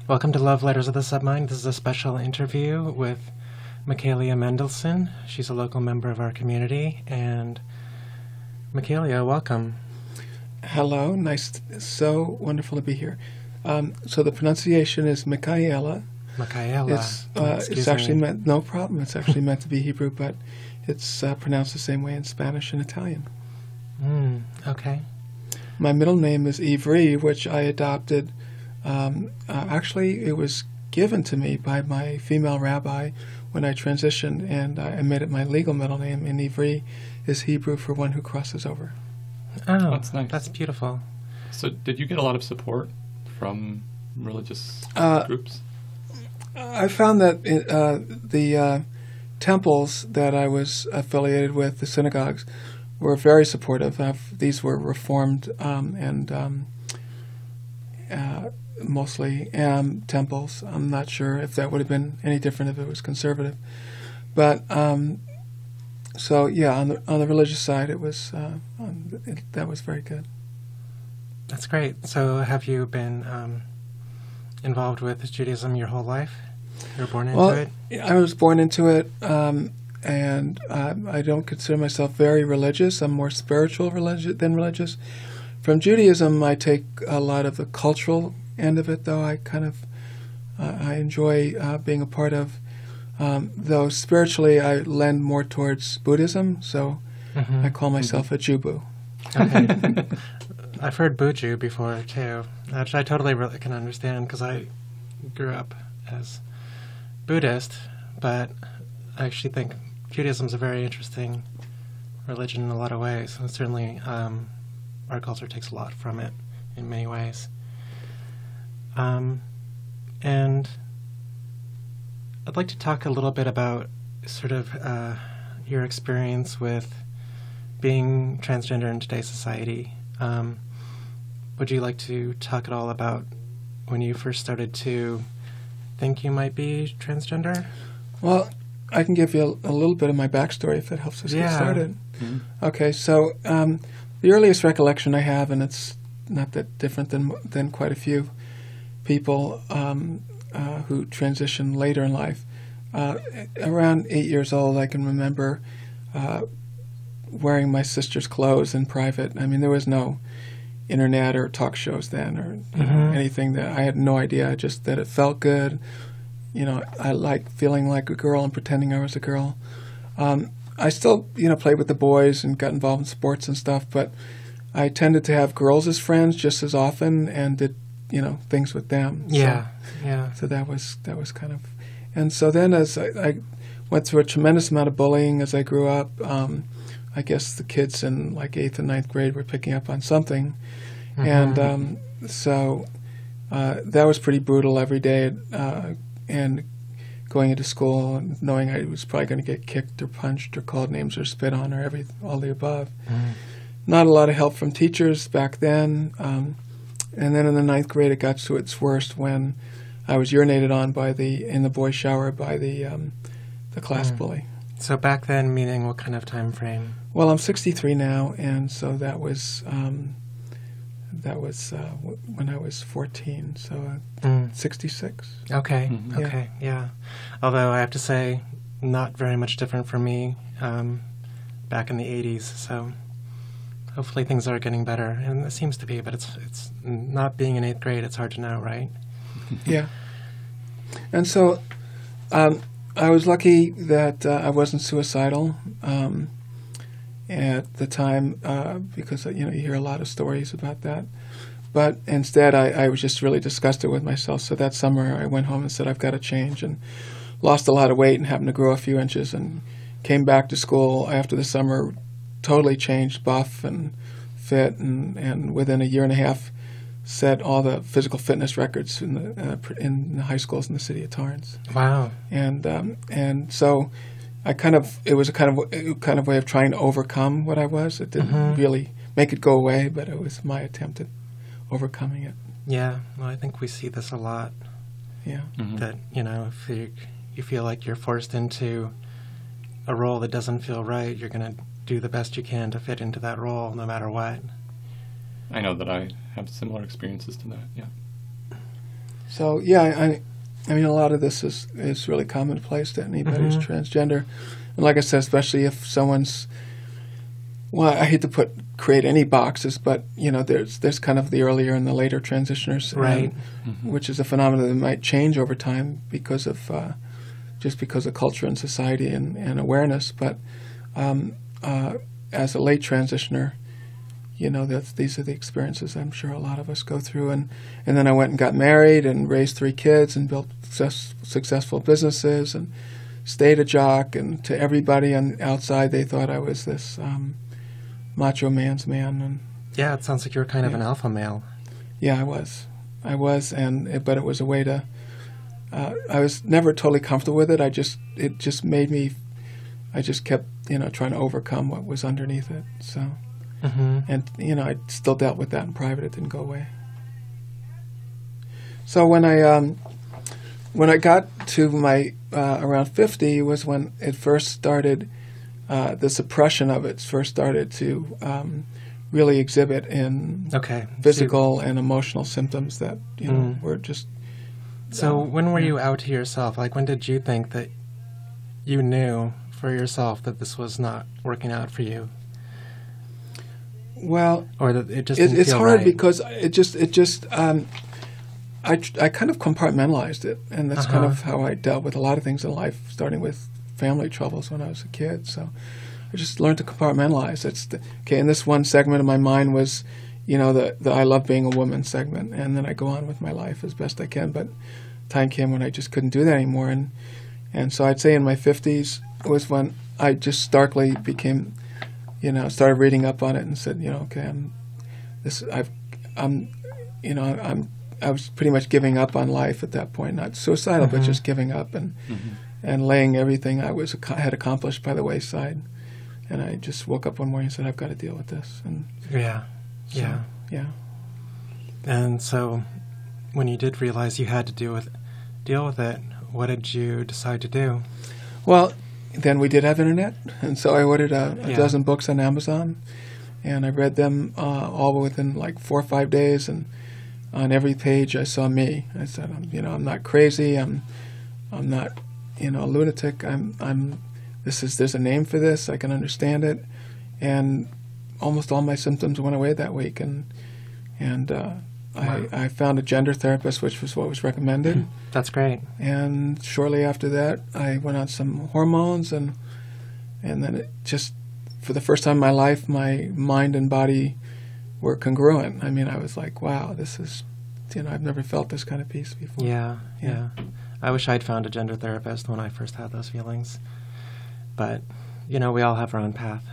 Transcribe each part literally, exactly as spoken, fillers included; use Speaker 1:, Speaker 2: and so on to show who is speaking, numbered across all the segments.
Speaker 1: Welcome to Love Letters of the Submind. This is a special interview with Michaelia Mendelson. She's a local member of our community. And Michaelia, welcome.
Speaker 2: Hello, nice, to, so wonderful to be here. Um, so the pronunciation is Michaela.
Speaker 1: Michaela.
Speaker 2: It's, uh, it's actually
Speaker 1: me.
Speaker 2: meant, no problem, it's actually meant to be Hebrew, but it's uh, pronounced the same way in Spanish and Italian.
Speaker 1: Mm, okay.
Speaker 2: My middle name is Ivry, which I adopted. Um, uh, actually, it was given to me by my female rabbi when I transitioned, and I made it my legal middle name, and Ivry is Hebrew for one who crosses over.
Speaker 1: Oh,
Speaker 3: That's nice.
Speaker 1: That's beautiful.
Speaker 3: So did you get a lot of support from religious
Speaker 2: Uh,
Speaker 3: groups?
Speaker 2: I found that uh, the uh, temples that I was affiliated with, the synagogues, were very supportive. Uh, these were Reformed um, and um, uh, mostly um, temples. I'm not sure if that would have been any different if it was conservative. But um, so yeah, on the on the religious side, it was uh, um, it, that was very good.
Speaker 1: That's great. So have you been um, involved with Judaism your whole life? You were born into
Speaker 2: Well,
Speaker 1: it?
Speaker 2: I was born into it, um, and uh, I don't consider myself very religious. I'm more spiritual religi- than religious. From Judaism, I take a lot of the cultural end of it, though I kind of uh, I enjoy uh, being a part of. Um, though spiritually, I lend more towards Buddhism, so
Speaker 1: Mm-hmm.
Speaker 2: I call myself a Jubu.
Speaker 1: Okay. I've heard Buju before, too, which I totally re- can understand because I grew up as Buddhist, but I actually think Judaism is a very interesting religion in a lot of ways. And certainly um, our culture takes a lot from it in many ways. Um, and I'd like to talk a little bit about sort of uh, your experience with being transgender in today's society. Um, would you like to talk at all about when you first started to think you might be transgender?
Speaker 2: Well, I can give you a, a little bit of my backstory if that helps us
Speaker 1: Yeah.
Speaker 2: get started.
Speaker 3: Mm-hmm.
Speaker 2: Okay, so um, the earliest recollection I have, and it's not that different than than quite a few people um, uh, who transition later in life. Uh, around eight years old, I can remember uh, wearing my sister's clothes in private. I mean, there was no internet or talk shows then, or you know,
Speaker 1: Mhm.
Speaker 2: anything that I had no idea. Just that it felt good. You know, I liked feeling like a girl and pretending I was a girl. Um, I still, you know, played with the boys and got involved in sports and stuff, but I tended to have girls as friends just as often and did, you know, things with them.
Speaker 1: Yeah,
Speaker 2: So,
Speaker 1: yeah.
Speaker 2: so that was that was kind of, and so then as I, I went through a tremendous amount of bullying as I grew up. Um, I guess the kids in like eighth and ninth grade were picking up on something,
Speaker 1: Mhm.
Speaker 2: and um, so uh, that was pretty brutal every day. Uh, and going into school and knowing I was probably going to get kicked or punched or called names or spit on or every all the above.
Speaker 1: Mhm.
Speaker 2: Not a lot of help from teachers back then. Um, and then in the ninth grade, it got to its worst when I was urinated on by the in the boys' shower by the um, the class
Speaker 1: Mm.
Speaker 2: bully.
Speaker 1: So back then, meaning what kind of time frame?
Speaker 2: Well, I'm sixty-three now, and so that was um, that was uh, w- when I was fourteen. So uh,
Speaker 1: Mm.
Speaker 2: sixty-six.
Speaker 1: Okay,
Speaker 3: Mhm.
Speaker 2: Yeah.
Speaker 1: okay, yeah. Although I have to say, not very much different for me um, back in the eighties. So hopefully things are getting better, and it seems to be. But it's it's not being in eighth grade. It's hard to know, right?
Speaker 2: Yeah. And so um, I was lucky that uh, I wasn't suicidal um, at the time uh, because, you know, you hear a lot of stories about that. But instead, I, I was just really disgusted with myself. So that summer, I went home and said, I've got to change, and lost a lot of weight and happened to grow a few inches, and came back to school after the summer, totally changed, buff and fit, and, and within a year and a half, set all the physical fitness records in the uh, pr- in the high schools in the city of Torrance.
Speaker 1: Wow.
Speaker 2: And um, and so I kind of it was a kind of a kind of way of trying to overcome what I was. It didn't
Speaker 1: Mhm.
Speaker 2: really make it go away, but it was my attempt at overcoming it.
Speaker 1: Yeah. Well, I think we see this a lot.
Speaker 2: Yeah.
Speaker 3: Mhm.
Speaker 1: That you know, if you you feel like you're forced into a role that doesn't feel right, you're going to do the best you can to fit into that role, no matter what.
Speaker 3: I know that I have similar experiences to that, yeah.
Speaker 2: So yeah, I, I mean, a lot of this is is really commonplace to anybody who's
Speaker 1: Mhm.
Speaker 2: transgender, and like I said, especially if someone's. Well, I hate to put create any boxes, but you know, there's there's kind of the earlier and the later transitioners,
Speaker 1: Right.
Speaker 2: and- which is a phenomenon that might change over time because of uh, just because of culture and society and, and awareness. But um, uh, as a late transitioner, you know, that's these are the experiences I'm sure a lot of us go through. And, and then I went and got married and raised three kids and built success, successful businesses and stayed a jock. And to everybody on outside, they thought I was this um, macho man's man. And
Speaker 1: Yeah, it sounds like you're kind of
Speaker 2: Yeah.
Speaker 1: an alpha male.
Speaker 2: yeah, I was, I was, and it, but it was a way to. Uh, I was never totally comfortable with it. I just it just made me. I just kept you know trying to overcome what was underneath it. So.
Speaker 1: Mm-hmm.
Speaker 2: And, you know, I still dealt with that in private. It didn't go away. So when I um, when I got to my uh, around fifty was when it first started, uh, the suppression of it first started to um, really exhibit in
Speaker 1: Okay.
Speaker 2: physical and emotional symptoms that, you know,
Speaker 1: Mm.
Speaker 2: were just...
Speaker 1: So
Speaker 2: um,
Speaker 1: when were
Speaker 2: yeah.
Speaker 1: you out to yourself? Like, when did you think that you knew for yourself that this was not working out for you?
Speaker 2: Well,
Speaker 1: Or that it just
Speaker 2: it,
Speaker 1: didn't
Speaker 2: it's
Speaker 1: feel
Speaker 2: hard
Speaker 1: right?
Speaker 2: because it just it just um, I tr- I kind of compartmentalized it, and that's kind
Speaker 1: Uh-huh.
Speaker 2: of how I dealt with a lot of things in life, starting with family troubles when I was a kid. So I just learned to compartmentalize. It's the, okay. And this one segment of my mind was, you know, the the I love being a woman segment, and then I go on with my life as best I can. But time came when I just couldn't do that anymore, and and so I'd say in my fifties was when I just starkly became. You know, started reading up on it and said, you know, okay, I'm this. I've, I'm, you know, I'm. I was pretty much giving up on life at that point, not suicidal, but
Speaker 1: Mhm.
Speaker 2: just giving up and
Speaker 3: Mhm.
Speaker 2: and laying everything I was had accomplished by the wayside. And I just woke up one morning and said, I've got to deal with this. And
Speaker 1: Yeah.
Speaker 2: so,
Speaker 1: Yeah.
Speaker 2: yeah.
Speaker 1: And so when you did realize you had to deal with deal with it, what did you decide to do?
Speaker 2: Well, then we did have internet, and so I ordered a, a
Speaker 1: Yeah.
Speaker 2: dozen books on Amazon, and I read them uh, all within like four or five days. And on every page, I saw me. I said, I'm, you know, I'm not crazy. I'm, I'm not, you know, a lunatic. I'm, I'm. This is. There's a name for this. I can understand it, and almost all my symptoms went away that week. And and uh,
Speaker 1: Wow.
Speaker 2: I, I found a gender therapist, which was what was recommended.
Speaker 1: That's great.
Speaker 2: And shortly after that, I went on some hormones, and and then it just, for the first time in my life, my mind and body were congruent. I mean, I was like, wow, this is, you know, I've never felt this kind of peace before.
Speaker 1: Yeah,
Speaker 2: Yeah.
Speaker 1: yeah. I wish I'd found a gender therapist when I first had those feelings. But, you know, we all have our own path.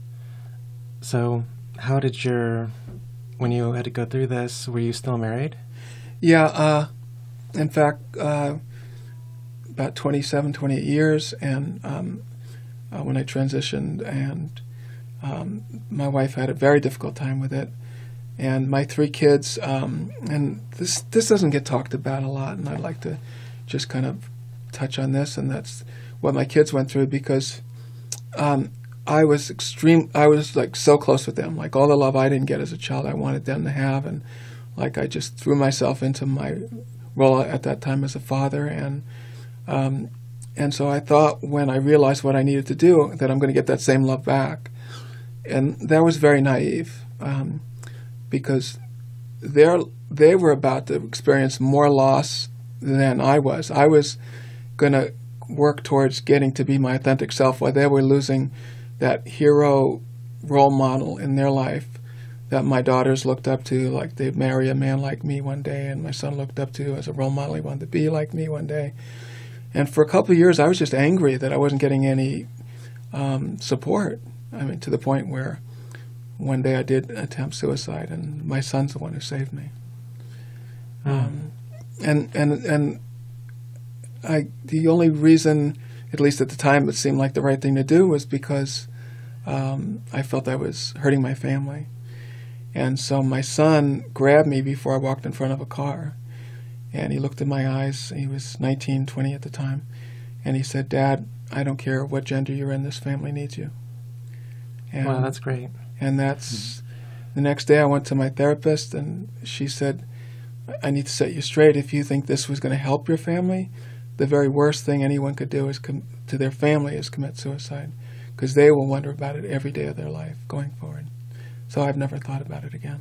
Speaker 1: So, how did your, when you had to go through this, were you still married?
Speaker 2: Yeah, uh, in fact, uh, about twenty-seven, twenty-eight years, and um, uh, when I transitioned, and um, my wife had a very difficult time with it, and my three kids, um, and this this doesn't get talked about a lot, and I'd like to just kind of touch on this, and that's what my kids went through, because um, I was extreme, I was like so close with them, like all the love I didn't get as a child, I wanted them to have, and like I just threw myself into my role at that time as a father, and um, and so I thought when I realized what I needed to do that I'm going to get that same love back, and that was very naive, um, because they're they were about to experience more loss than I was. I was going to work towards getting to be my authentic self, while they were losing that hero role model in their life that my daughters looked up to, like they'd marry a man like me one day, and my son looked up to as a role model. He wanted to be like me one day. And for a couple of years, I was just angry that I wasn't getting any um, support. I mean, to the point where one day I did attempt suicide, and my son's the one who saved me.
Speaker 1: Mm.
Speaker 2: Um, and and and I the only reason, at least at the time, it seemed like the right thing to do was because um, I felt I was hurting my family. And so my son grabbed me before I walked in front of a car, and he looked in my eyes. He was nineteen, twenty at the time, and he said, "Dad, I don't care what gender you're in, this family needs you." And,
Speaker 1: Wow, that's great.
Speaker 2: and that's the next day I went to my therapist, and she said, I need to set you straight. If you think this was going to help your family, the very worst thing anyone could do is com- to their family is commit suicide, because they will wonder about it every day of their life going forward. So I've never thought about it again.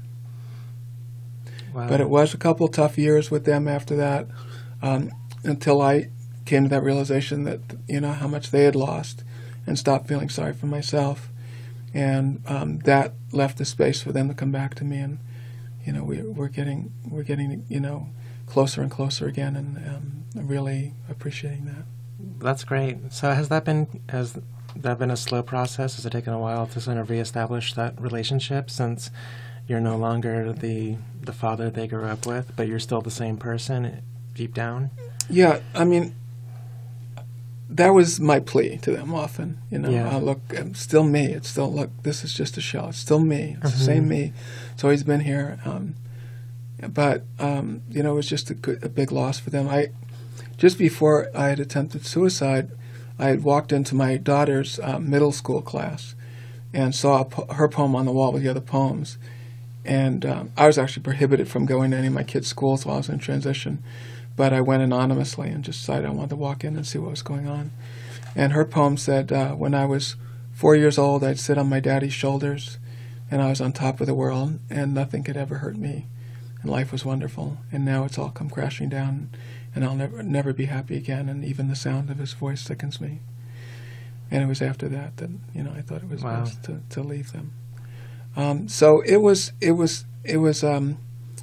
Speaker 1: Wow.
Speaker 2: But it was a couple tough years with them after that, um, until I came to that realization that, you know, how much they had lost, and stopped feeling sorry for myself. And um, that left the space for them to come back to me, and you know, we, we're getting we're getting you know closer and closer again, and um, I'm really appreciating that.
Speaker 1: That's great. So has that been has that been a slow process? Has it taken a while to sort of reestablish that relationship, since you're no longer the the father they grew up with, but you're still the same person deep down?
Speaker 2: Yeah, I mean, that was my plea to them often. You know,
Speaker 1: Yeah.
Speaker 2: uh, look, I'm still me. It's still, look, this is just a shell. It's still me. It's
Speaker 1: Mhm.
Speaker 2: the same me. It's always been here. Um, but, um, you know, it was just a, good, a big loss for them. I Just before I had attempted suicide, I had walked into my daughter's uh, middle school class and saw a po- her poem on the wall with the other poems. And um, I was actually prohibited from going to any of my kids' schools while I was in transition. But I went anonymously and just decided I wanted to walk in and see what was going on. And her poem said, uh, when I was four years old, I'd sit on my daddy's shoulders, and I was on top of the world, and nothing could ever hurt me. And life was wonderful. And now it's all come crashing down, and I'll never never be happy again, and even the sound of his voice sickens me. And it was after that that, you know, I thought it was
Speaker 1: Wow.
Speaker 2: best to, to leave them. Um, so it was, it was, it was, um,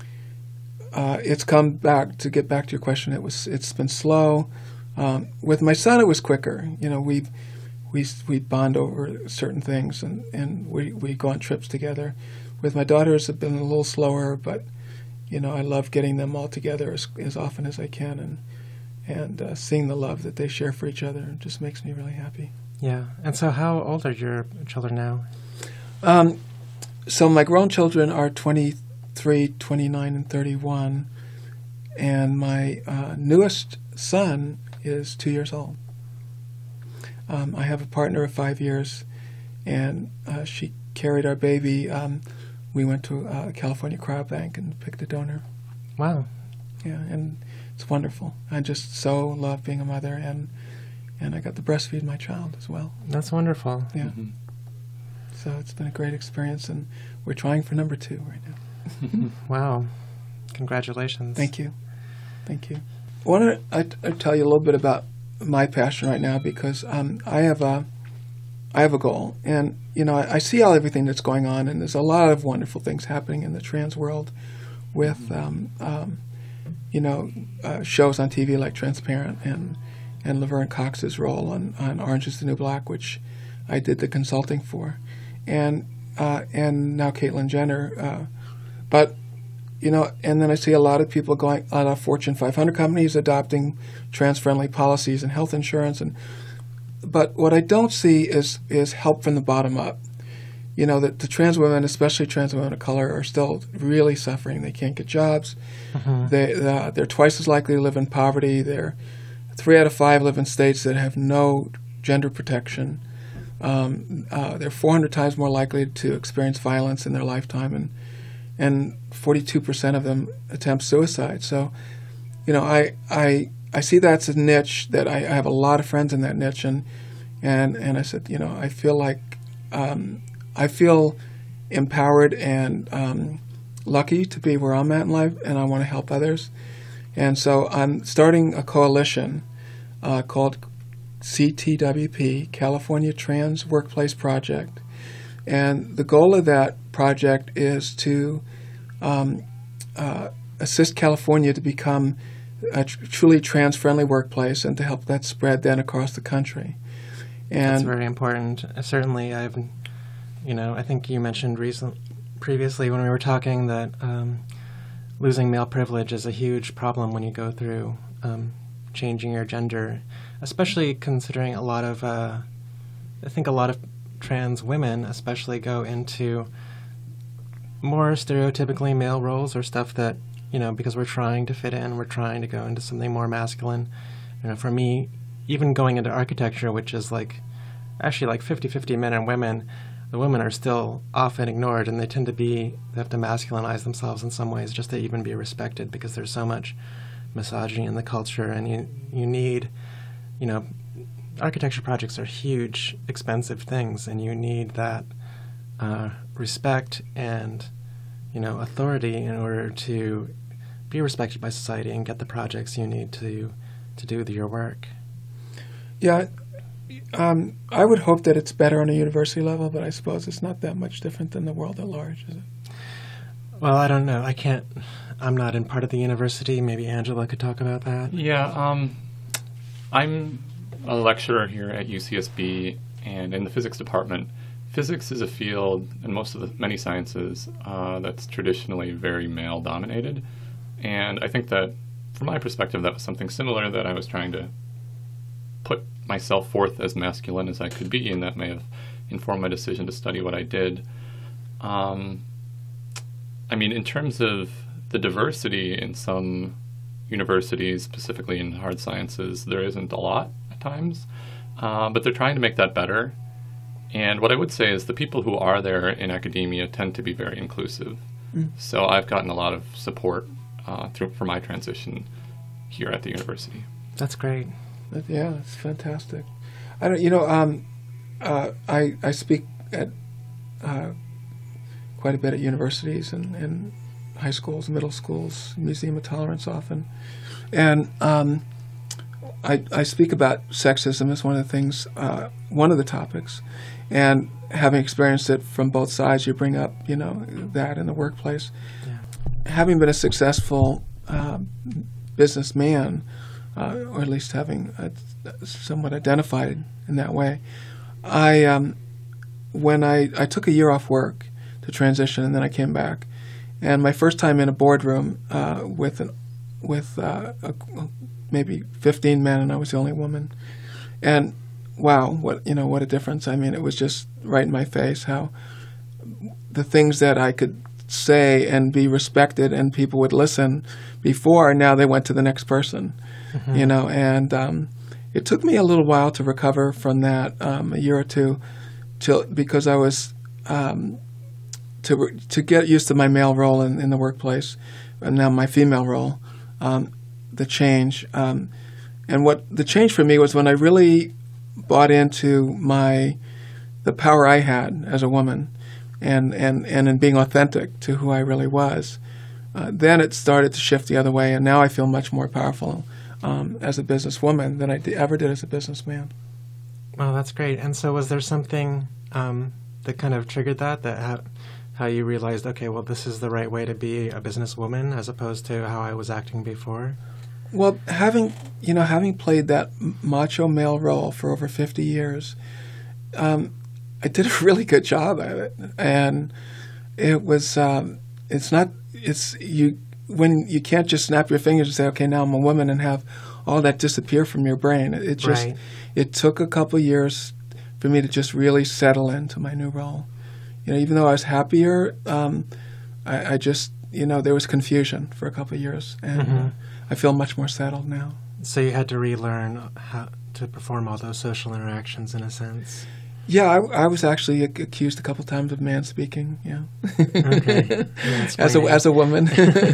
Speaker 2: Uh, it's come back, to get back to your question, it was, it's been slow. Um, with my son, it was quicker. You know, we we we bond over certain things, and, and we, we go on trips together. With my daughters, it's been a little slower, but, you know, I love getting them all together as, as often as I can, and, and uh, seeing the love that they share for each other. It just makes me really happy.
Speaker 1: Yeah. And so how old are your children now?
Speaker 2: Um, so my grown children are twenty-three, twenty-nine, and thirty-one, and my uh, newest son is two years old. Um, I have a partner of five years, and uh, she carried our baby. Um, we went to uh, California Cryobank and picked a donor.
Speaker 1: Wow.
Speaker 2: Yeah, and it's wonderful. I just so love being a mother, and and I got to breastfeed my child as well.
Speaker 1: That's wonderful.
Speaker 2: Yeah.
Speaker 3: Mhm.
Speaker 2: So it's been a great experience, and we're trying for number two right now.
Speaker 1: Wow. Congratulations.
Speaker 2: Thank you. Thank you. I want to I, I tell you a little bit about my passion right now, because um, I have a I have a goal, and you know I, I see all everything that's going on, and there's a lot of wonderful things happening in the trans world, with um, um, you know uh, shows on T V like Transparent, and and Laverne Cox's role on, on Orange Is the New Black, which I did the consulting for, and uh, and now Caitlyn Jenner, uh, but. You know, and then I see a lot of people going, a lot of Fortune five hundred companies adopting trans-friendly policies and health insurance, and but what I don't see is is help from the bottom up. You know, that the trans women, especially trans women of color, are still really suffering. They can't get jobs.
Speaker 1: Mm-hmm.
Speaker 2: They uh, they're twice as likely to live in poverty. They're three out of five live in states that have no gender protection. Um, uh, they're four hundred times more likely to experience violence in their lifetime, and and forty-two percent of them attempt suicide. So, you know, I I I see that's a niche that I, I have a lot of friends in that niche, and and and I said, you know, I feel like um, I feel empowered and um, lucky to be where I'm at in life, and I want to help others. And so I'm starting a coalition uh, called C T W P, California Trans Workplace Project. And the goal of that project is to um, uh, assist California to become a tr- truly trans-friendly workplace, and to help that spread then across the country. And
Speaker 1: That's very important. Uh, Certainly, I've, you know, I think you mentioned recent, previously when we were talking that um, losing male privilege is a huge problem when you go through um, changing your gender, especially considering a lot of, uh, I think a lot of trans women especially go into more stereotypically male roles, or stuff that, you know, because we're trying to fit in, we're trying to go into something more masculine. You know, for me, even going into architecture, which is like actually like fifty-fifty men and women, the women are still often ignored, and they tend to be, they have to masculinize themselves in some ways just to even be respected, because there's so much misogyny in the culture, and you you need, you know, architecture projects are huge, expensive things, and you need that uh, respect and, you know, authority in order to be respected by society and get the projects you need to to do your work.
Speaker 2: Yeah, um, I would hope that it's better on a university level, but I suppose it's not that much different than the world at large, is it?
Speaker 1: Well, I don't know. I can't, I'm not in part of the university. Maybe Angela could talk about that.
Speaker 3: Yeah, um, I'm a lecturer here at U C S B, and in the physics department. Physics is a field, and most of the many sciences, uh, that's traditionally very male-dominated. And I think that, from my perspective, that was something similar, that I was trying to put myself forth as masculine as I could be, and that may have informed my decision to study what I did. Um, I mean, in terms of the diversity in some universities, specifically in hard sciences, there isn't a lot at times, uh, but they're trying to make that better. And what I would say is the people who are there in academia tend to be very inclusive. Mm. So I've gotten a lot of support uh, through for my transition here at the university.
Speaker 1: That's great.
Speaker 2: Yeah, that's fantastic. I don't, you know, um, uh, I I speak at uh, quite a bit at universities and, and high schools, middle schools, Museum of Tolerance often, and um, I I speak about sexism as one of the things, uh, one of the topics, and having experienced it from both sides, you bring up, you know, that in the workplace. Yeah. Having been a successful uh, businessman, uh, or at least having a, somewhat identified in that way, I um, when I, I took a year off work to transition, and then I came back, and my first time in a boardroom uh, with an, with uh, a, maybe fifteen men, and I was the only woman, and wow, what you know, what a difference! I mean, it was just right in my face how the things that I could say and be respected and people would listen before, now they went to the next person, mm-hmm. you know, and um, it took me a little while to recover from that, um, a year or two, till because I was um, to to get used to my male role in, in the workplace, and now my female role, um, the change, um, and what the change for me was when I really bought into my the power I had as a woman, and and, and in being authentic to who I really was. Uh, then it started to shift the other way, and now I feel much more powerful um, as a businesswoman than I d- ever did as a businessman.
Speaker 1: Well, that's great. And so was there something um, that kind of triggered that, that how, how you realized, okay, well, this is the right way to be a businesswoman as opposed to how I was acting before?
Speaker 2: Well, having, you know, having played that macho male role for over fifty years, um, I did a really good job at it. And it was, um, it's not, it's, you, when you can't just snap your fingers and say, okay, now I'm a woman, and have all that disappear from your brain. It, it just,
Speaker 1: right.
Speaker 2: It took a couple of years for me to just really settle into my new role. You know, even though I was happier, um, I, I just, you know, there was confusion for a couple of years, and mm-hmm. uh, I feel much more settled now.
Speaker 1: So you had to relearn how to perform all those social interactions in a sense.
Speaker 2: Yeah, I, I was actually accused a couple times of man-speaking, yeah.
Speaker 1: Okay.
Speaker 2: as a as a woman.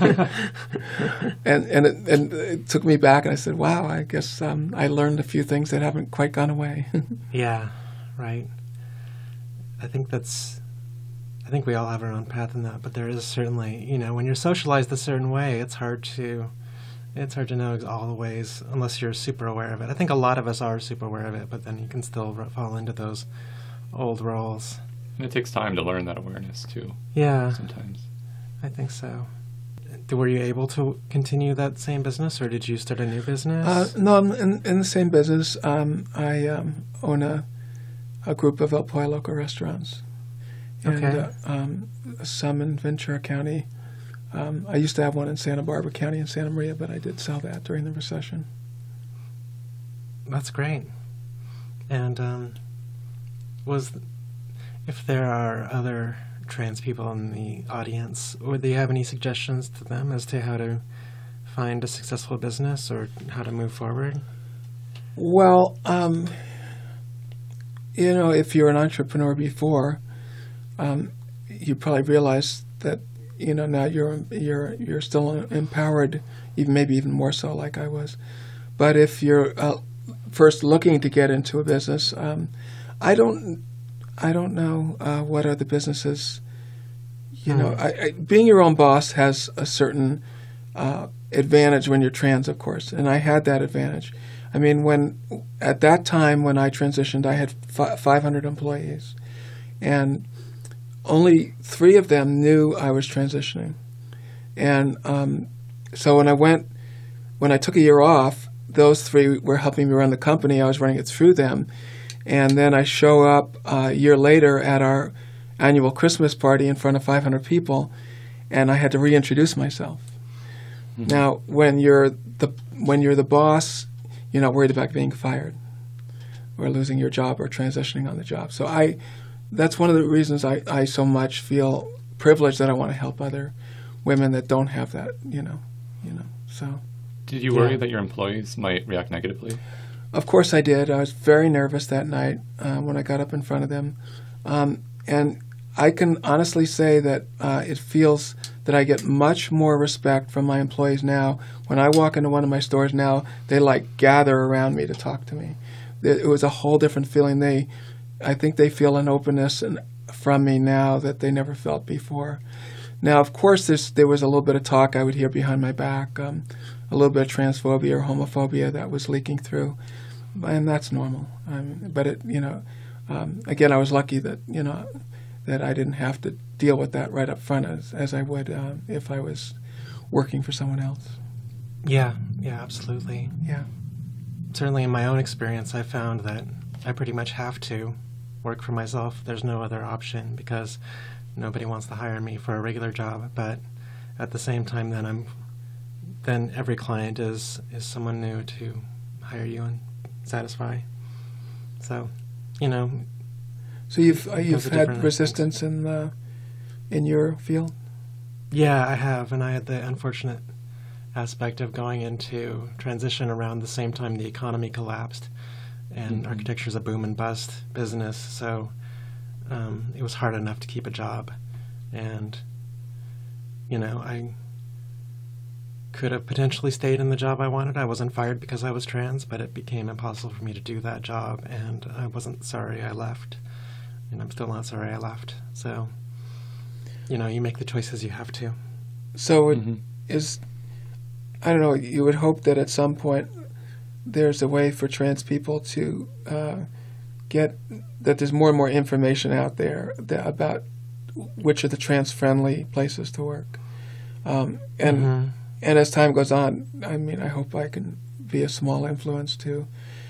Speaker 2: and and it, and it took me back, and I said, wow, I guess um, I learned a few things that haven't quite gone away.
Speaker 1: Yeah, right. I think that's, I think we all have our own path in that, but there is certainly, you know, when you're socialized a certain way, it's hard to, it's hard to know all the ways unless you're super aware of it. I think a lot of us are super aware of it, but then you can still fall into those old roles.
Speaker 3: And it takes time to learn that awareness, too.
Speaker 1: Yeah.
Speaker 3: Sometimes.
Speaker 1: I think so. Were you able to continue that same business, or did you start a new business?
Speaker 2: Uh, no, I'm in, in the same business. Um, I um, own a, a group of El Pollo Loco restaurants. And,
Speaker 1: okay.
Speaker 2: uh, um, some in Ventura County. Um, I used to have one in Santa Barbara County and Santa Maria, but I did sell that during the recession.
Speaker 1: That's great. And um, was if there are other trans people in the audience, would you have any suggestions to them as to how to find a successful business or how to move forward?
Speaker 2: Well, um, you know, if you're an entrepreneur before, um, you probably realize that you know now you're you're you're still empowered, even maybe even more so, like I was. But if you're uh, first looking to get into a business, um, I don't I don't know uh, what other businesses. You know, I, I, being your own boss has a certain uh, advantage when you're trans, of course, and I had that advantage. I mean, when at that time when I transitioned, I had fi- five hundred employees, and only three of them knew I was transitioning. And um, so when I went, when I took a year off, those three were helping me run the company. I was running it through them, and then I show up uh, a year later at our annual Christmas party in front of five hundred people, and I had to reintroduce myself. Mm-hmm. Now, when you're the when you're the boss, you're not worried about being fired or losing your job or transitioning on the job. So I, that's one of the reasons I, I so much feel privileged that I want to help other women that don't have that, you know, you know. So.
Speaker 3: Did you worry yeah. that your employees might react negatively?
Speaker 2: Of course I did. I was very nervous that night uh, when I got up in front of them, um, and I can honestly say that uh, it feels that I get much more respect from my employees now. When I walk into one of my stores now, they like gather around me to talk to me. It, it was a whole different feeling. They, I think they feel an openness and, from me now that they never felt before. Now, of course, there's, there was a little bit of talk I would hear behind my back, um, a little bit of transphobia or homophobia that was leaking through, and that's normal. I mean, but it, you know, um, again, I was lucky that you know. that I didn't have to deal with that right up front as, as I would uh, if I was working for someone else.
Speaker 1: Yeah, yeah, absolutely.
Speaker 2: Yeah.
Speaker 1: Certainly in my own experience, I found that I pretty much have to work for myself. There's no other option because nobody wants to hire me for a regular job. But at the same time, then I'm, then every client is, is someone new to hire you and satisfy. So, you know,
Speaker 2: So you've uh, you've had resistance in the, in your field?
Speaker 1: Yeah, I have, and I had the unfortunate aspect of going into transition around the same time the economy collapsed, and mm-hmm. architecture is a boom and bust business, so um, it was hard enough to keep a job, and you know I could have potentially stayed in the job I wanted. I wasn't fired because I was trans, but it became impossible for me to do that job, and I wasn't sorry I left. And I'm still not sorry I left. So, you know, you make the choices you have to.
Speaker 2: So it mm-hmm. is, I don't know, you would hope that at some point there's a way for trans people to uh, get, that there's more and more information out there that, about which are the trans-friendly places to work. Um, and mm-hmm. and as time goes on, I mean, I hope I can be a small influence to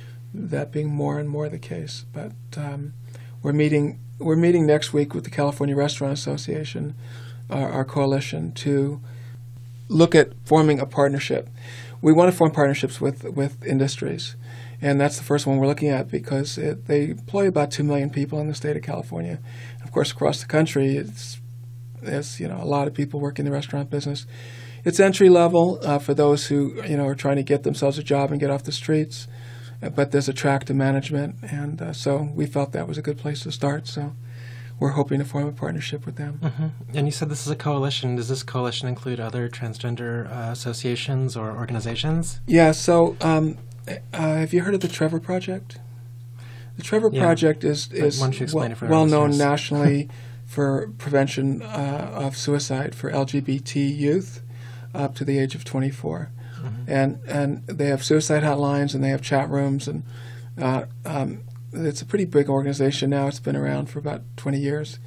Speaker 2: that being more and more the case. But um, We're meeting. We're meeting next week with the California Restaurant Association, our, our coalition, to look at forming a partnership. We want to form partnerships with with industries, and that's the first one we're looking at because it, they employ about two million people in the state of California. Of course, across the country, it's there's you know a lot of people work in the restaurant business. It's entry level uh, for those who you know are trying to get themselves a job and get off the streets. But there's a track to management, and uh, so we felt that was a good place to start. So we're hoping to form a partnership with them.
Speaker 1: Mm-hmm. And you said this is a coalition. Does this coalition include other transgender uh, associations or organizations?
Speaker 2: Yeah, so um, uh, have you heard of the Trevor Project? The Trevor yeah. Project is, is well, well known nationally for prevention uh, of suicide for L G B T youth up to the age of twenty-four. Mm-hmm. And and they have suicide hotlines and they have chat rooms and uh, um, it's a pretty big organization now. It's been around for about twenty years,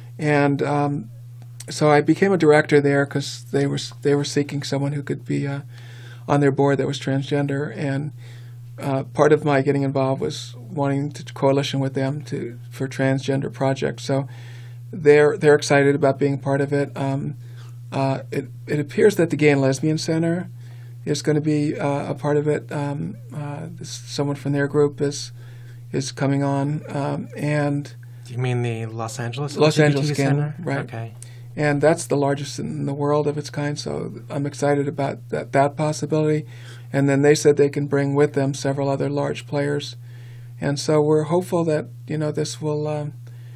Speaker 2: and um, so I became a director there because they were they were seeking someone who could be uh, on their board that was transgender. And uh, part of my getting involved was wanting to coalition with them to for transgender projects. So they're they're excited about being part of it. Um, uh, it it appears that the Gay and Lesbian Center is going to be uh, a part of it. Um, uh, this, someone from their group is is coming on, um, and
Speaker 1: do you mean the Los Angeles
Speaker 2: Los
Speaker 1: L G B T
Speaker 2: Angeles
Speaker 1: Center?
Speaker 2: Right.
Speaker 1: Okay.
Speaker 2: And that's the largest in the world of its kind. So I'm excited about that that possibility. And then they said they can bring with them several other large players, and so we're hopeful that you know this will um,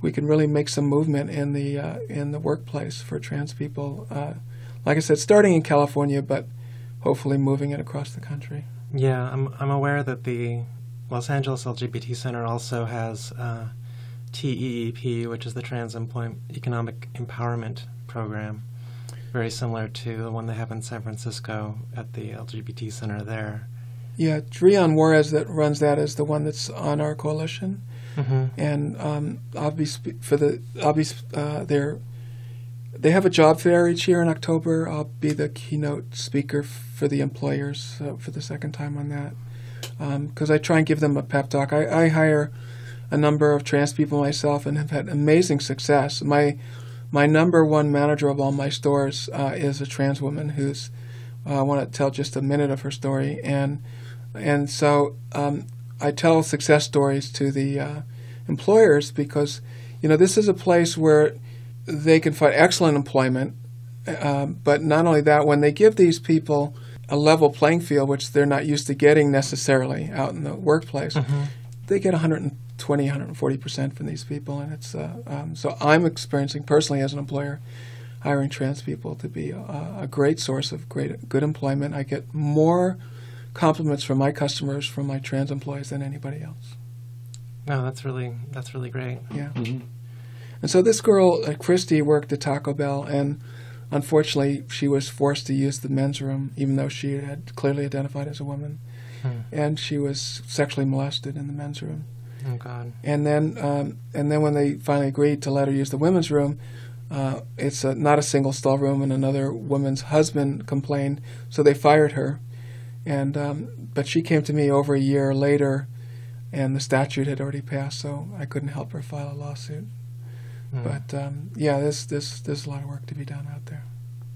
Speaker 2: we can really make some movement in the uh, in the workplace for trans people. Uh, like I said, starting in California, but hopefully moving it across the country.
Speaker 1: Yeah, I'm I'm aware that the Los Angeles L G B T Center also has uh, T E E P, which is the Trans Employ- Economic Empowerment Program, very similar to the one they have in San Francisco at the L G B T Center there.
Speaker 2: Yeah, Drian Juarez that runs that is the one that's on our coalition,
Speaker 1: Mm-hmm.
Speaker 2: and um, I'll be spe- for the I'll be uh, there. They have a job fair each year in October. I'll be the keynote speaker for the employers uh, for the second time on that, because um, I try and give them a pep talk. I, I hire a number of trans people myself and have had amazing success. My my number one manager of all my stores uh, is a trans woman who's uh, I want to tell just a minute of her story, and and so um, I tell success stories to the uh, employers because you know this is a place where they can find excellent employment, uh, but not only that, when they give these people a level playing field, which they're not used to getting necessarily out in the workplace,
Speaker 1: Mm-hmm.
Speaker 2: they get one hundred twenty, one hundred forty percent from these people, and it's uh, um, so I'm experiencing personally as an employer hiring trans people to be a, a great source of great good employment. I get more compliments from my customers from my trans employees than anybody else.
Speaker 1: No, that's really that's really great.
Speaker 2: Yeah.
Speaker 3: Mm-hmm.
Speaker 2: And so this girl, uh, Christy, worked at Taco Bell, and unfortunately she was forced to use the men's room, even though she had clearly identified as a woman.
Speaker 1: Hmm.
Speaker 2: And she was sexually molested in the men's room.
Speaker 1: Oh God.
Speaker 2: And then, um, and then when they finally agreed to let her use the women's room, uh, it's a, not a single stall room, and another woman's husband complained, so they fired her. And um, but she came to me over a year later, and the statute had already passed, so I couldn't help her file a lawsuit.
Speaker 1: Hmm.
Speaker 2: But um, yeah, there's there's there's a lot of work to be done out there.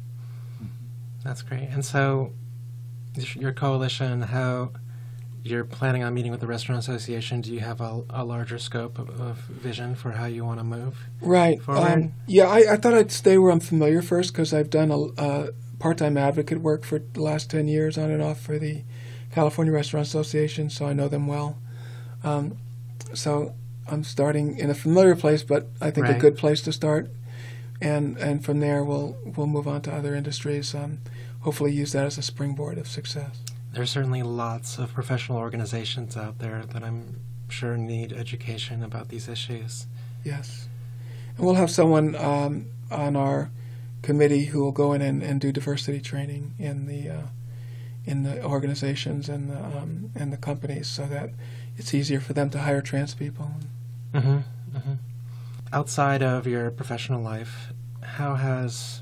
Speaker 1: That's great. And so, your coalition, how you're planning on meeting with the Restaurant Association? Do you have a, a larger scope of, of vision for how you want to move?
Speaker 2: Right.
Speaker 1: Forward?
Speaker 2: Um, yeah, I, I thought I'd stay where I'm familiar first because I've done a uh, part-time advocate work for the last ten years on and off for the California Restaurant Association, so I know them well. Um, so I'm starting in a familiar place, but I think
Speaker 1: Right.
Speaker 2: a good place to start. And and from there, we'll we'll move on to other industries. Um, hopefully use that as a springboard of success.
Speaker 1: There's certainly lots of professional organizations out there that I'm sure need education about these issues.
Speaker 2: Yes. And we'll have someone um, on our committee who will go in and, and do diversity training in the uh, in the organizations and the um, and the companies, so that it's easier for them to hire trans people.
Speaker 1: Mm-hmm. Mm-hmm. Outside of your professional life, how has,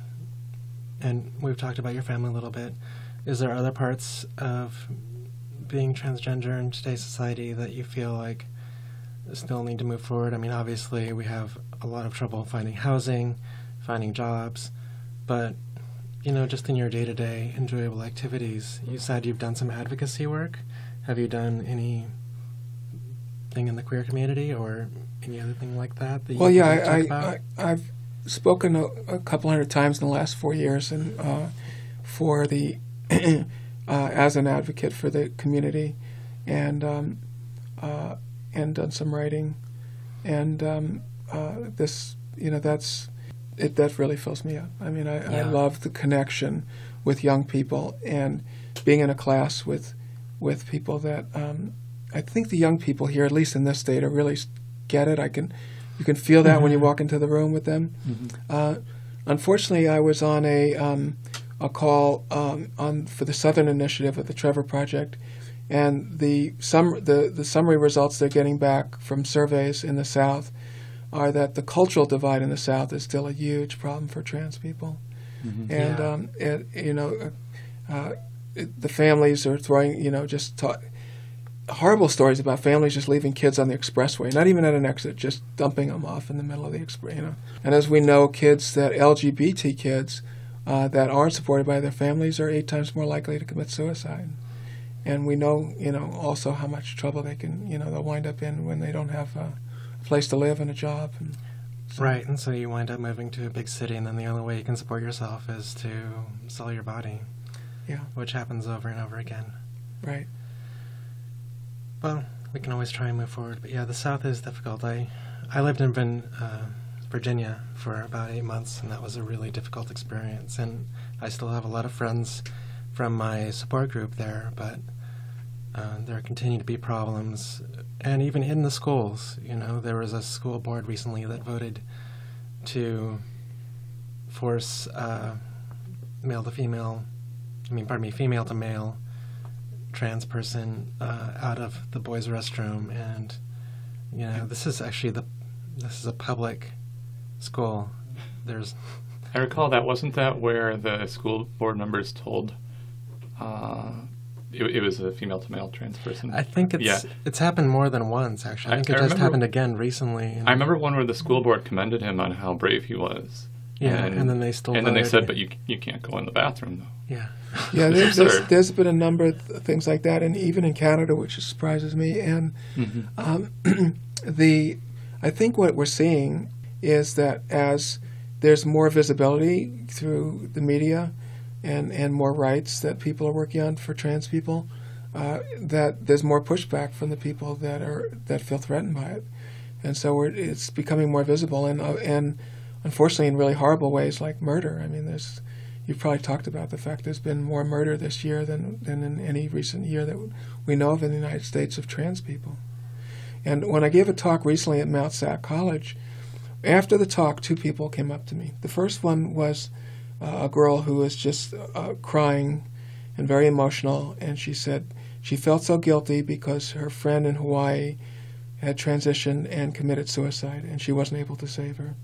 Speaker 1: and we've talked about your family a little bit, is there other parts of being transgender in today's society that you feel like still need to move forward? I mean, obviously we have a lot of trouble finding housing, finding jobs, but, you know, just in your day-to-day enjoyable activities, you said you've done some advocacy work. Have you done anything in the queer community or any other thing like that? that
Speaker 2: Well,
Speaker 1: you
Speaker 2: yeah,
Speaker 1: can talk
Speaker 2: I,
Speaker 1: about?
Speaker 2: I, I I've spoken a, a couple hundred times in the last four years, and uh, for the uh, as an advocate for the community, and um, uh, and done some writing, and um, uh, this, you know, that's it. That really fills me up. I mean, I, I
Speaker 1: Yeah.
Speaker 2: love the connection with young people and being in a class with with people that um, I think the young people here, at least in this state, are really get it. I can, you can feel that when you walk into the room with them.
Speaker 3: Mm-hmm.
Speaker 2: Uh, unfortunately, I was on a um, a call um, on for the Southern Initiative of the Trevor Project, and the sum the the summary results they're getting back from surveys in the South are that the cultural divide in the South is still a huge problem for trans people,
Speaker 3: Mm-hmm.
Speaker 2: and
Speaker 1: Yeah.
Speaker 2: um, it, you know, uh, it, the families are throwing, you know, just ta- horrible stories about families just leaving kids on the expressway, not even at an exit, just dumping them off in the middle of the express, you know. And as we know, kids that L G B T kids uh, that aren't supported by their families are eight times more likely to commit suicide. And we know, you know, also how much trouble they can, you know, they'll wind up in when they don't have a place to live and a job. And so,
Speaker 1: Right, and so you wind up moving to a big city, and then the only way you can support yourself is to sell your body,
Speaker 2: Yeah,
Speaker 1: which happens over and over again.
Speaker 2: right.
Speaker 1: Well, we can always try and move forward, but yeah, the South is difficult. I, I lived in Vin, uh, Virginia for about eight months, and that was a really difficult experience. And I still have a lot of friends from my support group there, but uh, there continue to be problems. And even in the schools, you know, there was a school board recently that voted to force uh, male to female, I mean, pardon me, female to male trans person uh, out of the boys' restroom. And, you know, this is actually the, this is a public school. There's...
Speaker 3: I recall that. Wasn't that where the school board members told uh, it, it was a female to male trans person?
Speaker 1: I think it's
Speaker 3: yeah.
Speaker 1: it's happened more than once, actually. I think
Speaker 3: I,
Speaker 1: it
Speaker 3: I
Speaker 1: just
Speaker 3: remember,
Speaker 1: happened again recently. And
Speaker 3: I remember one where the school board commended him on how brave he was.
Speaker 1: Yeah,
Speaker 3: and,
Speaker 1: and then they still
Speaker 3: And then they
Speaker 1: voted,
Speaker 3: said,
Speaker 1: yeah.
Speaker 3: but you you can't go in the bathroom, though.
Speaker 1: Yeah.
Speaker 2: Yeah,
Speaker 3: It's
Speaker 2: there's, there's,
Speaker 3: absurd.
Speaker 2: there's been a number of th- things like that, and even in Canada, which surprises me. And
Speaker 3: Mm-hmm.
Speaker 2: um, the, I think what we're seeing is that as there's more visibility through the media, and and more rights that people are working on for trans people, uh, that there's more pushback from the people that are that feel threatened by it, and so we're, it's becoming more visible, and uh, and unfortunately in really horrible ways like murder. I mean, there's. You've probably talked about the fact there's been more murder this year than, than in any recent year that we know of in the United States of trans people. And when I gave a talk recently at Mount Sac College, after the talk, two people came up to me. The first one was uh, a girl who was just uh, crying and very emotional, and she said she felt so guilty because her friend in Hawaii had transitioned and committed suicide, and she wasn't able to save her.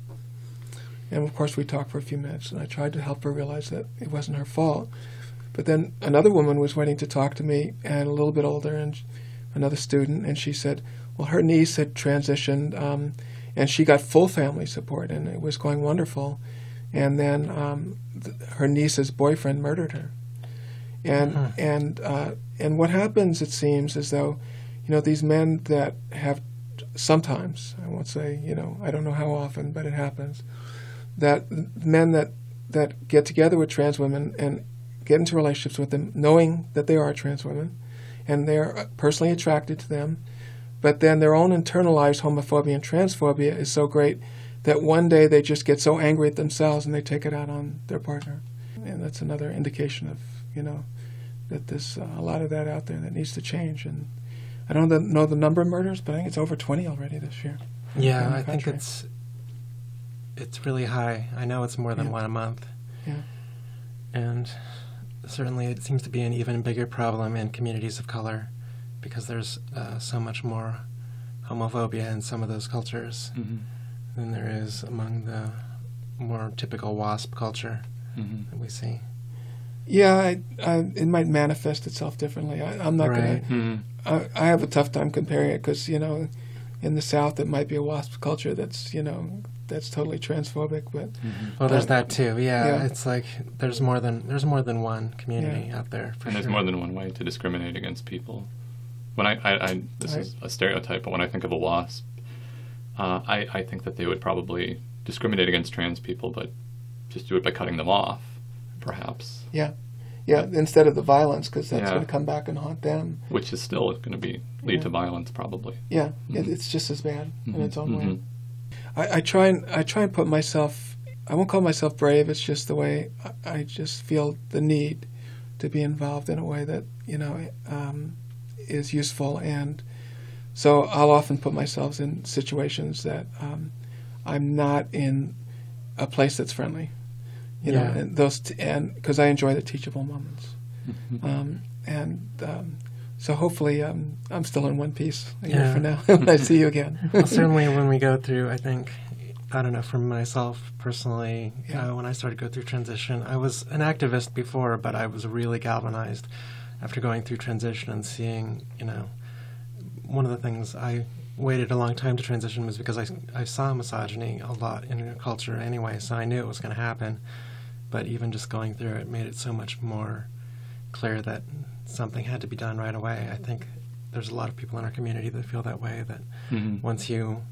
Speaker 2: And of course, we talked for a few minutes, and I tried to help her realize that it wasn't her fault. But then another woman was waiting to talk to me, and a little bit older, and another student, and she said, well, her niece had transitioned, um, and she got full family support, and it was going wonderful. And then um, th- her niece's boyfriend murdered her. And
Speaker 1: Uh-huh.
Speaker 2: and uh, and what happens, it seems, is though, you know, these men that have sometimes, I won't say, you know, I don't know how often, but it happens, that men that, that get together with trans women and get into relationships with them knowing that they are trans women and they're personally attracted to them, but then their own internalized homophobia and transphobia is so great that one day they just get so angry at themselves and they take it out on their partner. And that's another indication of, you know, that there's uh, a lot of that out there that needs to change. And I don't know the number of murders, but I think it's over twenty already this year.
Speaker 1: Yeah,
Speaker 2: in the
Speaker 1: I think
Speaker 2: country.
Speaker 1: it's it's really high. I know it's more than
Speaker 2: Yeah.
Speaker 1: one a month.
Speaker 2: Yeah.
Speaker 1: And certainly it seems to be an even bigger problem in communities of color because there's uh, so much more homophobia in some of those cultures
Speaker 3: Mm-hmm.
Speaker 1: than there is among the more typical WASP culture
Speaker 3: Mm-hmm.
Speaker 1: that we see.
Speaker 2: Yeah, I, I, it might manifest itself differently. I, I'm not
Speaker 1: Right.
Speaker 2: going
Speaker 3: Mm-hmm.
Speaker 2: to... I have a tough time comparing it because, you know, in the South it might be a WASP culture that's, you know, that's totally transphobic, but...
Speaker 3: Mm-hmm.
Speaker 1: Well, there's
Speaker 2: Uh,
Speaker 1: that too. Yeah,
Speaker 2: yeah.
Speaker 1: it's like there's more than there's more than one community out there for
Speaker 3: And
Speaker 1: sure.
Speaker 3: there's more than one way to discriminate against people. When I, I, I this
Speaker 2: Right.
Speaker 3: is a stereotype, but when I think of a WASP, uh, I, I think that they would probably discriminate against trans people, but just do it by cutting them off, perhaps,
Speaker 2: Yeah, yeah, instead of the violence, because that's
Speaker 3: Yeah.
Speaker 2: going to come back and haunt them.
Speaker 3: which is still going to be lead
Speaker 2: Yeah.
Speaker 3: to violence, probably.
Speaker 2: Yeah, it,
Speaker 3: Mhm.
Speaker 2: it's just as bad in
Speaker 3: Mhm.
Speaker 2: its own way.
Speaker 3: Mhm.
Speaker 2: I, I try and I try and put myself. I won't call myself brave. It's just the way I, I just feel the need to be involved in a way that you know um, is useful, and so I'll often put myself in situations that um, I'm not in a place that's friendly. You know,
Speaker 1: Yeah.
Speaker 2: and those t- and because I enjoy the teachable moments,
Speaker 3: Mhm.
Speaker 2: um, and um, so hopefully um, I'm still in one piece a year
Speaker 1: Yeah.
Speaker 2: from now when I see you again.
Speaker 1: Well, certainly when we go through, I think, I don't know, for myself personally,
Speaker 2: Yeah.
Speaker 1: uh, when I started to go through transition, I was an activist before, but I was really galvanized after going through transition and seeing, you know, one of the things I waited a long time to transition was because I, I saw misogyny a lot in your culture anyway, so I knew it was going to happen. But even just going through it made it so much more clear that something had to be done right away. I think there's a lot of people in our community that feel that way, that
Speaker 3: Mhm.
Speaker 1: once you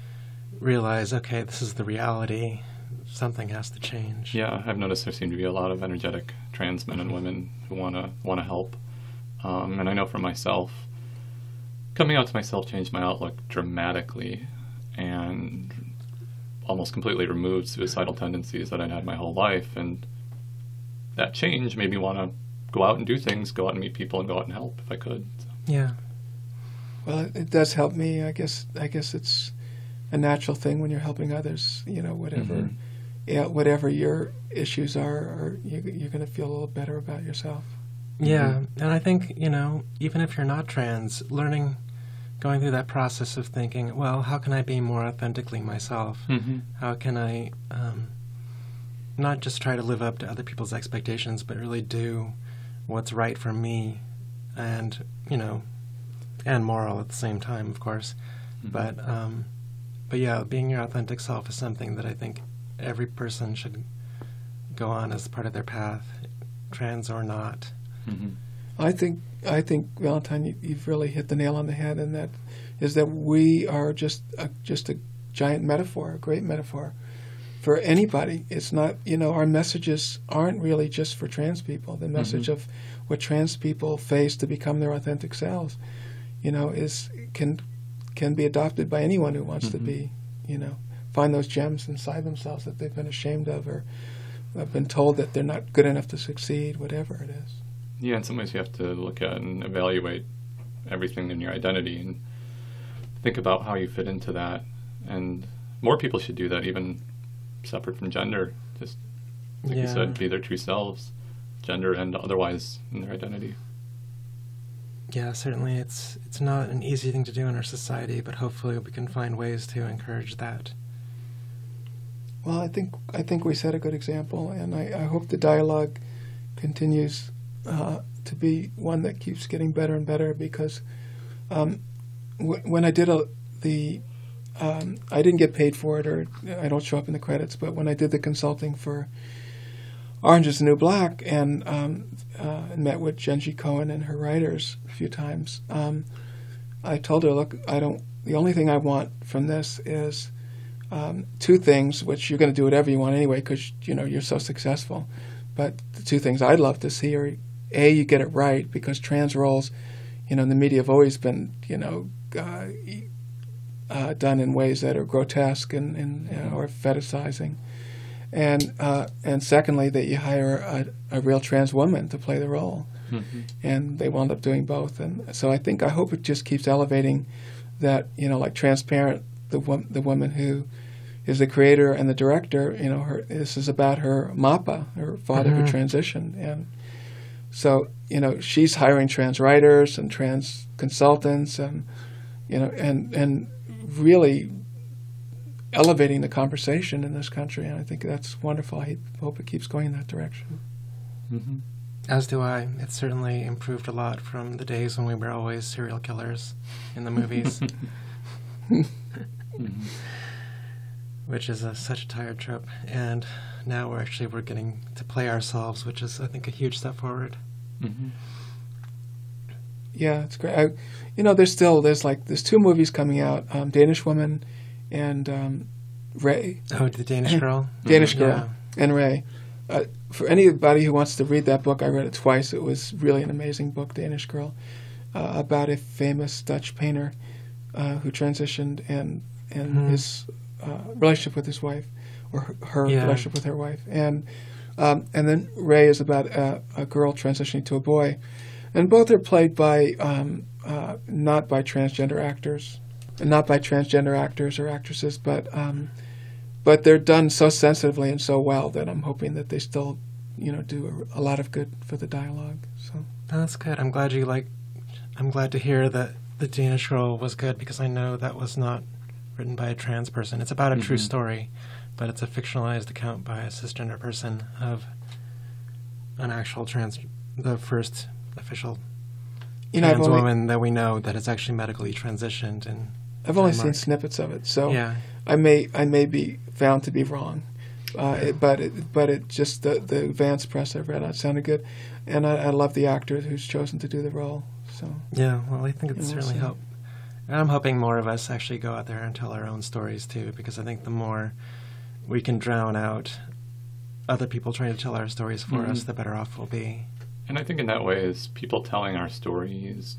Speaker 1: realize, okay, this is the reality, something has to change.
Speaker 3: Yeah, I've noticed there seem to be a lot of energetic trans men and women who want to want to help. Um, and I know for myself, coming out to myself changed my outlook dramatically. and almost completely removed suicidal tendencies that I'd had my whole life. And that change made me want to go out and do things, go out and meet people, and go out and help if I could. So.
Speaker 1: Yeah.
Speaker 2: Well, it does help me. I guess I guess it's a natural thing when you're helping others. You know, whatever,
Speaker 3: Mm-hmm.
Speaker 2: yeah, whatever your issues are, or you, you're going to feel a little better about yourself.
Speaker 1: Yeah,
Speaker 3: Mm-hmm.
Speaker 1: and I think, you know, even if you're not trans, learning, going through that process of thinking, well, how can I be more authentically myself?
Speaker 3: Mm-hmm.
Speaker 1: How can I um, not just try to live up to other people's expectations, but really do what's right for me and, you know, and moral at the same time, of course.
Speaker 3: Mm-hmm.
Speaker 1: But, um, but yeah, being your authentic self is something that I think every person should go on as part of their path, trans or not.
Speaker 3: Mm-hmm.
Speaker 2: I think I think Valentine, you, you've really hit the nail on the head, and that is that we are just a, just a giant metaphor, a great metaphor for anybody. It's not, you know, our messages aren't really just for trans people. The message
Speaker 3: Mm-hmm.
Speaker 2: of what trans people face to become their authentic selves, you know, is can can be adopted by anyone who wants
Speaker 3: Mm-hmm.
Speaker 2: to be, you know, find those gems inside themselves that they've been ashamed of or have been told that they're not good enough to succeed, whatever it is.
Speaker 3: Yeah, in some ways you have to look at and evaluate everything in your identity and think about how you fit into that. And more people should do that, even separate from gender. Just, like
Speaker 1: Yeah.
Speaker 3: you said, be their true selves, gender and otherwise in their identity.
Speaker 1: Yeah, certainly it's it's not an easy thing to do in our society, but hopefully we can find ways to encourage that.
Speaker 2: Well, I think I think we set a good example, and I, I hope the dialogue continues uh, to be one that keeps getting better and better. Because um, w- when I did a, the, um, I didn't get paid for it, or I don't show up in the credits. But when I did the consulting for Orange Is the New Black, and um, uh, and met with Genji Cohen and her writers a few times, um, I told her, look, I don't. The only thing I want from this is Um, two things, which you're going to do whatever you want anyway because, you know, you're so successful. But the two things I'd love to see are, A, you get it right, because trans roles, you know, in the media have always been, you know, uh, uh, done in ways that are grotesque and, and you know, or fetishizing. And uh, and secondly, that you hire a, a real trans woman to play the role.
Speaker 3: Mm-hmm.
Speaker 2: And they wound up doing both. And so I think, I hope it just keeps elevating that, you know, like Transparent, the wo- the woman who is the creator and the director, you know, her this is about her Mappa, her father
Speaker 1: Mhm.
Speaker 2: who transitioned. And so, you know, she's hiring trans writers and trans consultants and, you know, and, and really elevating the conversation in this country. And I think that's wonderful. I hope it keeps going in that direction.
Speaker 3: Mm-hmm.
Speaker 1: As do I. It's certainly improved a lot from the days when we were always serial killers in the movies,
Speaker 3: Mm-hmm.
Speaker 1: which is a, such a tired trope. And now we're actually we're getting to play ourselves, which is, I think, a huge step forward.
Speaker 3: Mm-hmm.
Speaker 2: Yeah, it's great. I, you know, there's still there's like there's two movies coming out, um, Danish Woman and um, Ray,
Speaker 1: Oh, the Danish girl.
Speaker 2: Danish
Speaker 1: Mhm.
Speaker 2: Girl and Ray. Uh, for anybody who wants to read that book, I read it twice. It was really an amazing book, Danish Girl, uh, about a famous Dutch painter uh, who transitioned and and
Speaker 1: Mhm.
Speaker 2: his uh, relationship with his wife, or her, her
Speaker 1: Yeah.
Speaker 2: relationship with her wife, and um, and then Ray is about a, a girl transitioning to a boy, and both are played by um, uh, not by transgender actors, and not by transgender actors or actresses, but um, but they're done so sensitively and so well that I'm hoping that they still, you know, do a, a lot of good for the dialogue. So
Speaker 1: Oh, that's good. I'm glad you like. I'm glad to hear that the Danish girl was good, because I know that was not written by a trans person. It's about a true
Speaker 3: Mhm.
Speaker 1: story, but it's a fictionalized account by a cisgender person of an actual trans, the first official
Speaker 2: you know, I've
Speaker 1: trans
Speaker 2: only
Speaker 1: woman that we know that has actually medically transitioned. And
Speaker 2: I've only seen
Speaker 1: Denmark.
Speaker 2: snippets of it, so
Speaker 1: yeah,
Speaker 2: I may I may be found to be wrong, uh, it, but it, but it just the the advance press I read on it sounded good, and I, I love the actor who's chosen to do the role. So
Speaker 1: yeah. Well, I think it
Speaker 2: Yeah, we'll
Speaker 1: certainly
Speaker 2: see.
Speaker 1: helped. And I'm hoping more of us actually go out there and tell our own stories too, because I think the more we can drown out other people trying to tell our stories for
Speaker 3: Mhm.
Speaker 1: us, the better off we'll be.
Speaker 3: And I think in that way, is people telling our stories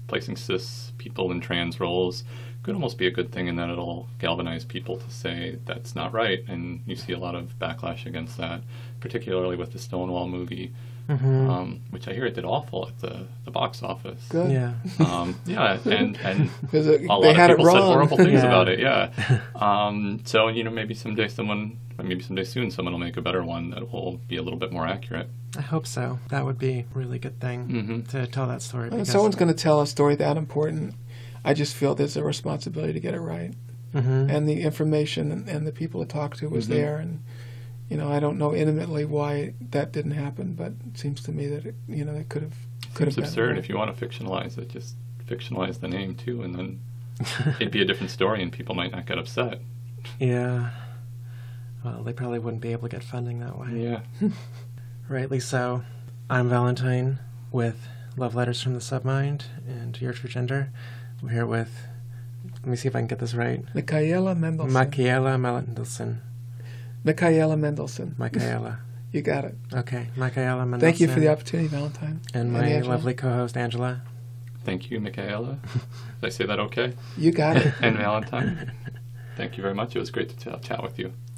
Speaker 3: placing cis people in trans roles could almost be a good thing in that it'll galvanize people to say that's not right. And you see a lot of backlash against that, particularly with the Stonewall movie,
Speaker 1: Mm-hmm.
Speaker 3: um, which I hear it did awful at the, the box office.
Speaker 2: Good.
Speaker 1: Yeah.
Speaker 3: Um, yeah, and, and
Speaker 2: 'Cause it-
Speaker 3: a lot
Speaker 2: they
Speaker 3: of
Speaker 2: had it
Speaker 3: people said
Speaker 2: wrong.
Speaker 3: horrible things
Speaker 1: Yeah.
Speaker 3: about it, yeah. Um, so, you know, maybe someday someone, or maybe someday soon, someone will make a better one that will be a little bit more accurate.
Speaker 1: I hope so. That would be a really good thing
Speaker 3: Mhm.
Speaker 1: to tell that story.
Speaker 2: When
Speaker 1: because-
Speaker 2: someone's going to tell a story that important, I just feel there's a responsibility to get it right.
Speaker 1: Mhm.
Speaker 2: And the information and, and the people to talk to was
Speaker 3: Mhm.
Speaker 2: there. And, you know, I don't know intimately why that didn't happen, but it seems to me that, it, you know, it could have could
Speaker 3: It's
Speaker 2: have been.
Speaker 3: absurd.
Speaker 2: right.
Speaker 3: If you want to fictionalize it, just fictionalize the name too, and then it'd be a different story and people might not get upset.
Speaker 1: Yeah. Well, they probably wouldn't be able to get funding that way.
Speaker 3: Yeah.
Speaker 1: Rightly so. I'm Valentine with Love Letters from the Submind and Your True Gender. We're here with, let me see if I can get this right,
Speaker 2: Michaela Mendelson.
Speaker 1: Michaela Mendelson.
Speaker 2: Michaela Mendelson.
Speaker 1: Michaela.
Speaker 2: You got it.
Speaker 1: Okay, Michaela Mendelson.
Speaker 2: Thank you for the opportunity, Valentine.
Speaker 1: And my
Speaker 2: Angela.
Speaker 1: lovely co-host, Angela.
Speaker 3: Thank you, Michaela. Did I say that okay?
Speaker 2: You got it.
Speaker 3: And Valentine. Thank you very much. It was great to ch- chat with you.